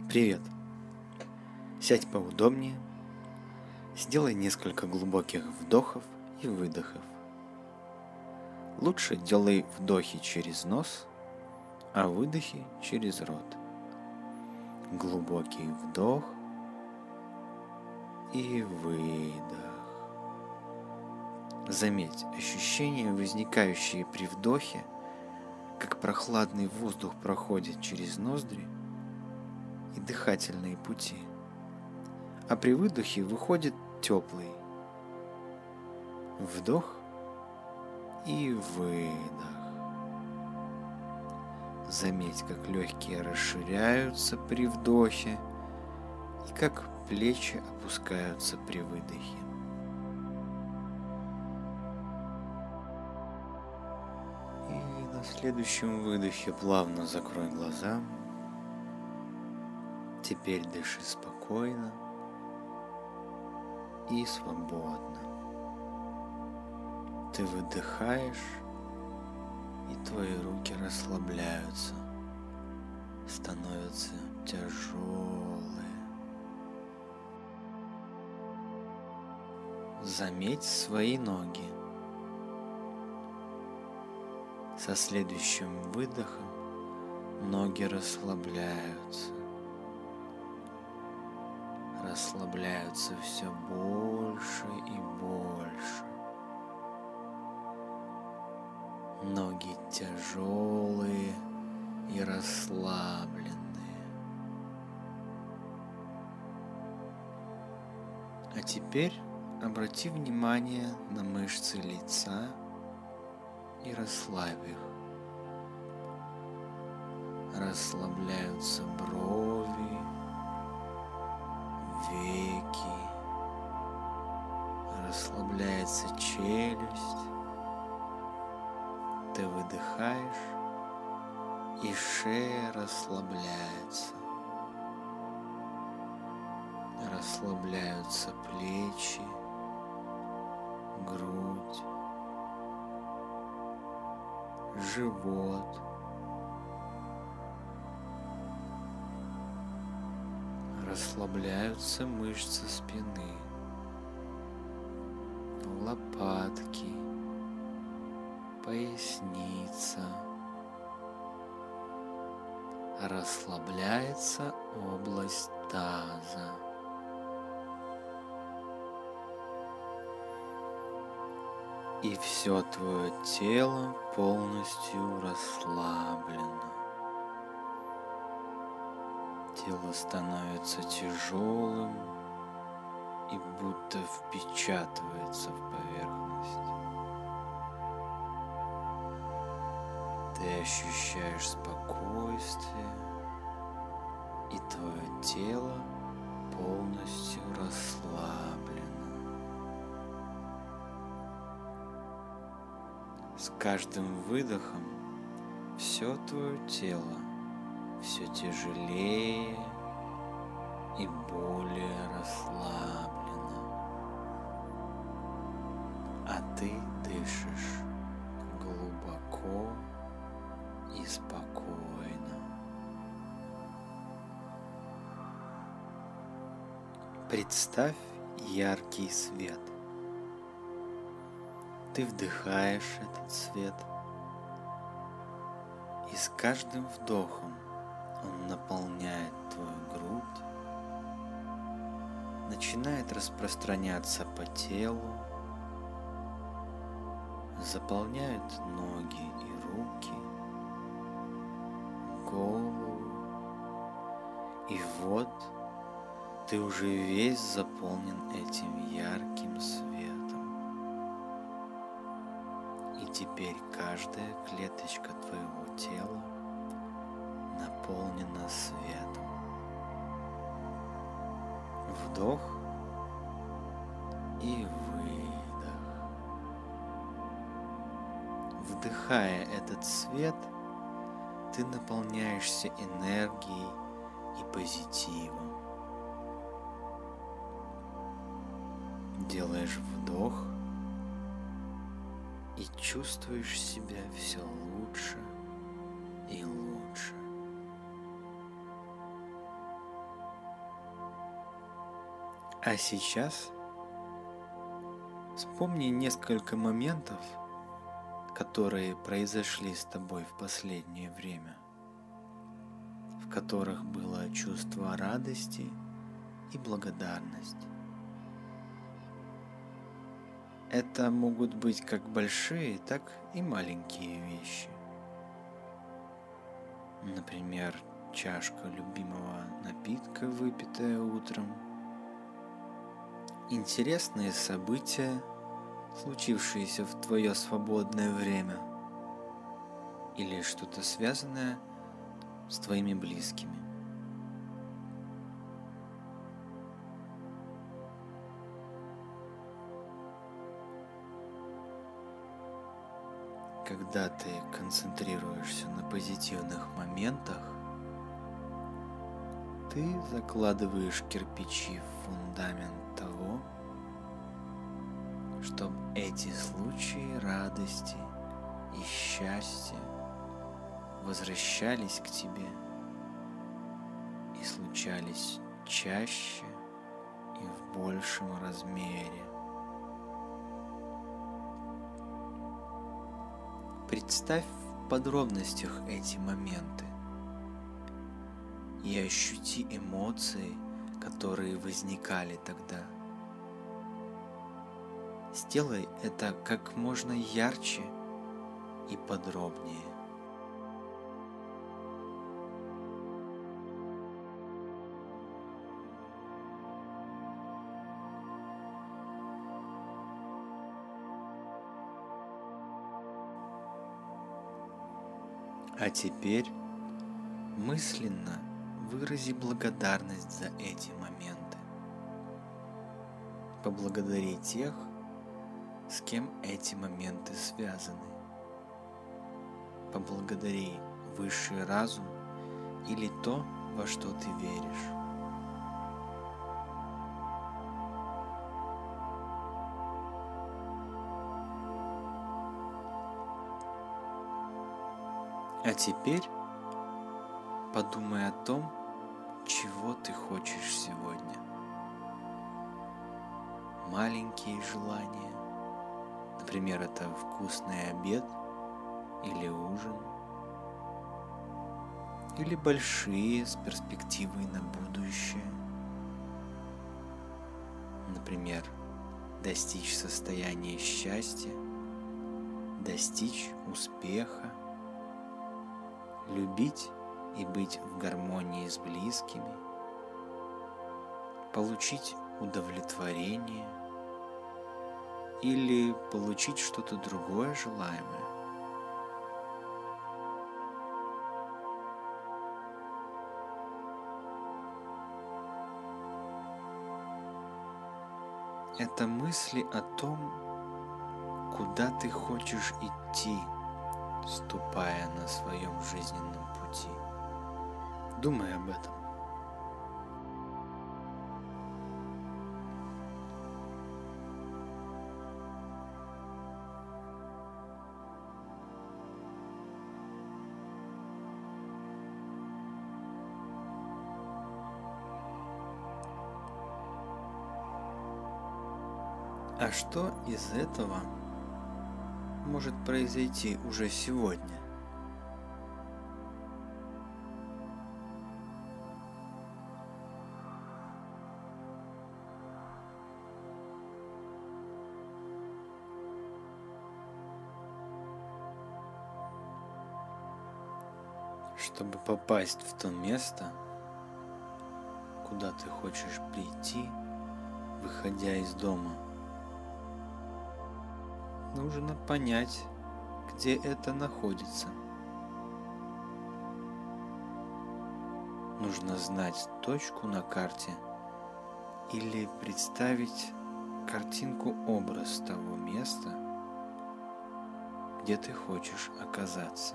Привет! Сядь поудобнее, сделай несколько глубоких вдохов и выдохов. Лучше делай вдохи через нос, а выдохи через рот. Глубокий вдох и выдох. Заметь ощущения, возникающие при вдохе, как прохладный воздух проходит через ноздри и дыхательные пути, а при выдохе выходит теплый вдох и выдох. Заметь, как легкие расширяются при вдохе и как плечи опускаются при выдохе. И на следующем выдохе плавно закрой глаза. Теперь дыши спокойно и свободно. Ты выдыхаешь, и твои руки расслабляются, становятся тяжелые. Заметь свои ноги. Со следующим выдохом ноги расслабляются. Расслабляются все больше и больше. Ноги тяжелые и расслабленные. А теперь обрати внимание на мышцы лица и расслабь их. Расслабляются брови, веки, расслабляется челюсть. Ты выдыхаешь, и шея расслабляется. Расслабляются плечи, грудь, живот. Расслабляются мышцы спины, лопатки, поясница. Расслабляется область таза. И все твое тело полностью расслаблено. Тело становится тяжелым и будто впечатывается в поверхность. Ты ощущаешь спокойствие, и твое тело полностью расслаблено. С каждым выдохом все твое тело все тяжелее и более расслаблено, а ты дышишь глубоко и спокойно. Представь яркий свет. Ты вдыхаешь этот свет, и с каждым вдохом он наполняет твою грудь, начинает распространяться по телу, заполняют ноги и руки, голову, и вот ты уже весь заполнен этим ярким светом. И теперь каждая клеточка твоего тела наполнена светом. Вдох и выдох. Вдыхая этот свет, ты наполняешься энергией и позитивом. Делаешь вдох и чувствуешь себя все лучше и лучше. А сейчас вспомни несколько моментов, которые произошли с тобой в последнее время, в которых было чувство радости и благодарности. Это могут быть как большие, так и маленькие вещи. Например, чашка любимого напитка, выпитая утром, интересные события, случившиеся в твое свободное время, или что-то связанное с твоими близкими. Когда ты концентрируешься на позитивных моментах, ты закладываешь кирпичи в фундамент того, чтобы эти случаи радости и счастья возвращались к тебе и случались чаще и в большем размере. Представь в подробностях эти моменты и ощути эмоции, которые возникали тогда. Сделай это как можно ярче и подробнее. А теперь мысленно вырази благодарность за эти моменты. Поблагодари тех, с кем эти моменты связаны. Поблагодари высший разум или то, во что ты веришь. А теперь подумай о том, чего ты хочешь сегодня. Маленькие желания, например, это вкусный обед или ужин, или большие с перспективой на будущее, например, достичь состояния счастья, достичь успеха, любить и быть в гармонии с близкими, получить удовлетворение или получить что-то другое желаемое. Это мысли о том, куда ты хочешь идти, ступая на своем жизненном пути. Думай об этом. А что из этого может произойти уже сегодня? Чтобы попасть в то место, куда ты хочешь прийти, выходя из дома, нужно понять, где это находится. Нужно знать точку на карте или представить картинку-образ того места, где ты хочешь оказаться.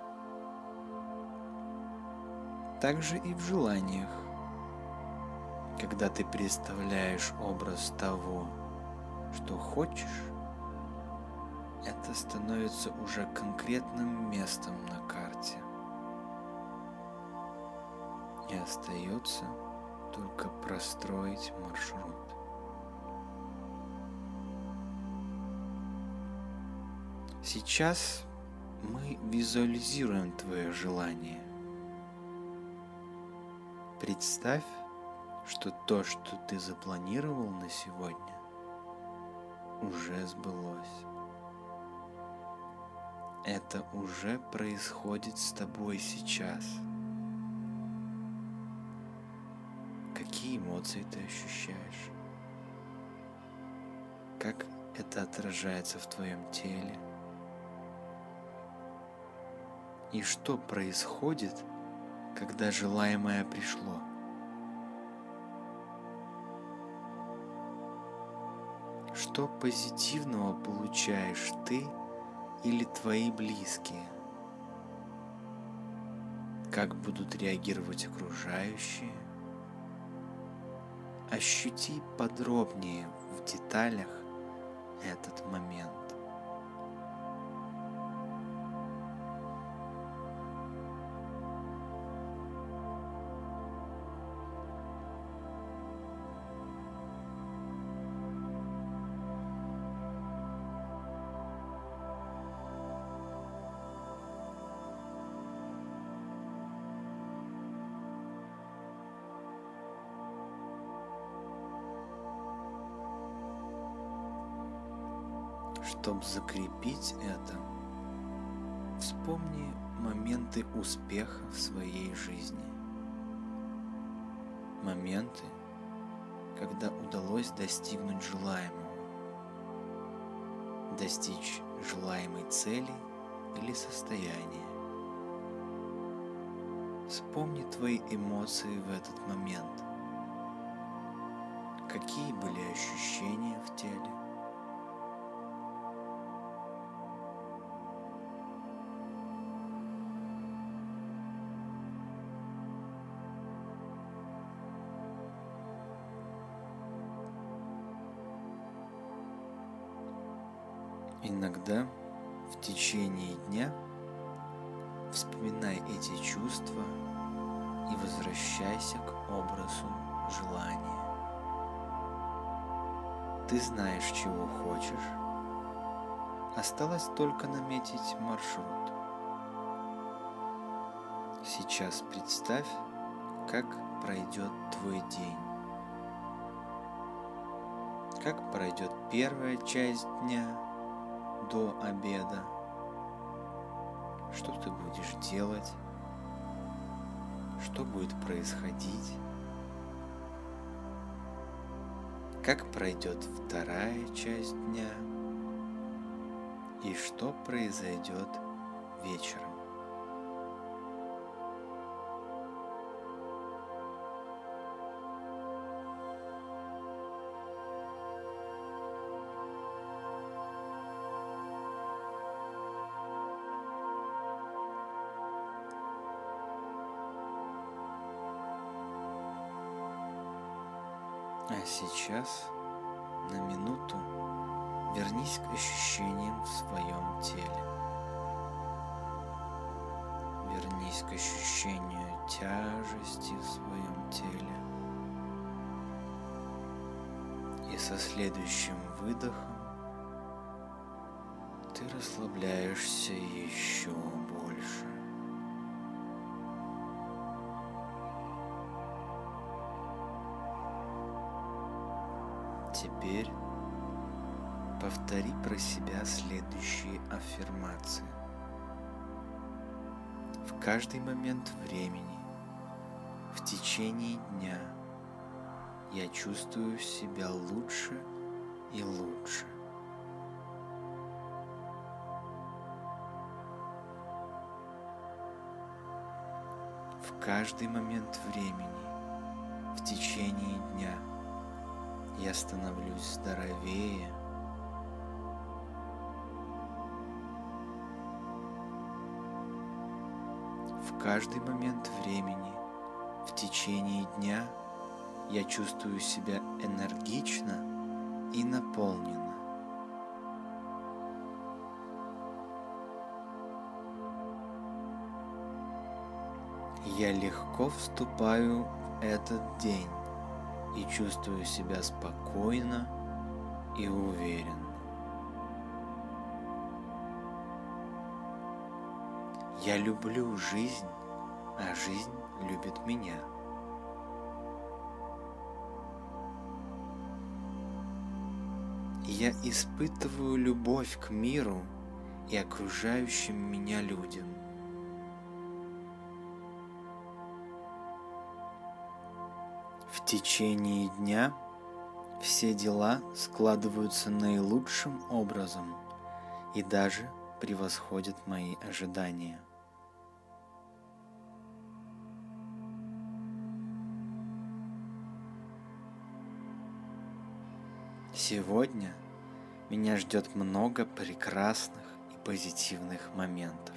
Также и в желаниях. Когда ты представляешь образ того, что хочешь, это становится уже конкретным местом на карте. И остается только простроить маршрут. Сейчас мы визуализируем твое желание. Представь, что то, что ты запланировал на сегодня, уже сбылось. Это уже происходит с тобой сейчас. Какие эмоции ты ощущаешь? Как это отражается в твоем теле? И что происходит, когда желаемое пришло? Что позитивного получаешь ты или твои близкие? Как будут реагировать окружающие? Ощути подробнее в деталях этот момент. Чтобы закрепить это, вспомни моменты успеха в своей жизни. Моменты, когда удалось достигнуть желаемого, достичь желаемой цели или состояния. Вспомни твои эмоции в этот момент. Какие были ощущения в теле? Иногда в течение дня вспоминай эти чувства и возвращайся к образу желания. Ты знаешь, чего хочешь. Осталось только наметить маршрут. Сейчас представь, как пройдет твой день. Как пройдет первая часть дня до обеда. Что ты будешь делать? Что будет происходить? Как пройдет вторая часть дня? И что произойдет вечером? А сейчас на минуту вернись к ощущениям в своем теле. Вернись к ощущению тяжести в своем теле. И со следующим выдохом ты расслабляешься еще больше. Теперь повтори про себя следующие аффирмации. В каждый момент времени, в течение дня, я чувствую себя лучше и лучше. В каждый момент времени, в течение дня, я становлюсь здоровее. В каждый момент времени, в течение дня, я чувствую себя энергично и наполненно. Я легко вступаю в этот день. и чувствую себя спокойно и уверенно. Я люблю жизнь, а жизнь любит меня. Я испытываю любовь к миру и окружающим меня людям. В течение дня все дела складываются наилучшим образом и даже превосходят мои ожидания. Сегодня меня ждет много прекрасных и позитивных моментов.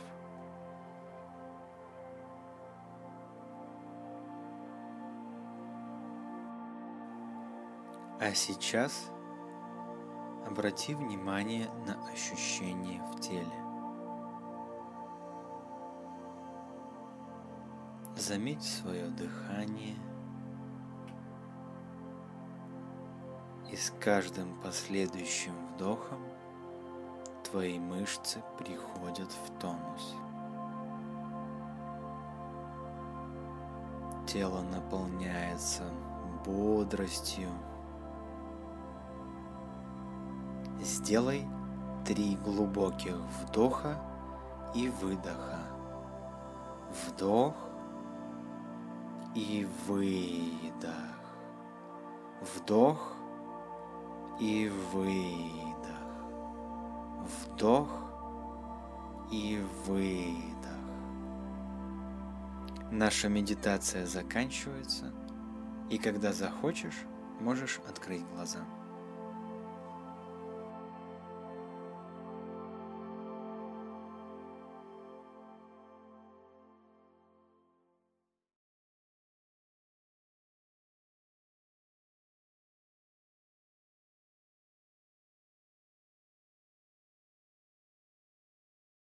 А сейчас обрати внимание на ощущения в теле. Заметь свое дыхание, и с каждым последующим вдохом твои мышцы приходят в тонус. Тело наполняется бодростью. Сделай 3 глубоких вдоха и выдоха. Вдох и выдох. Вдох и выдох. Вдох и выдох. Наша медитация заканчивается, и когда захочешь, можешь открыть глаза.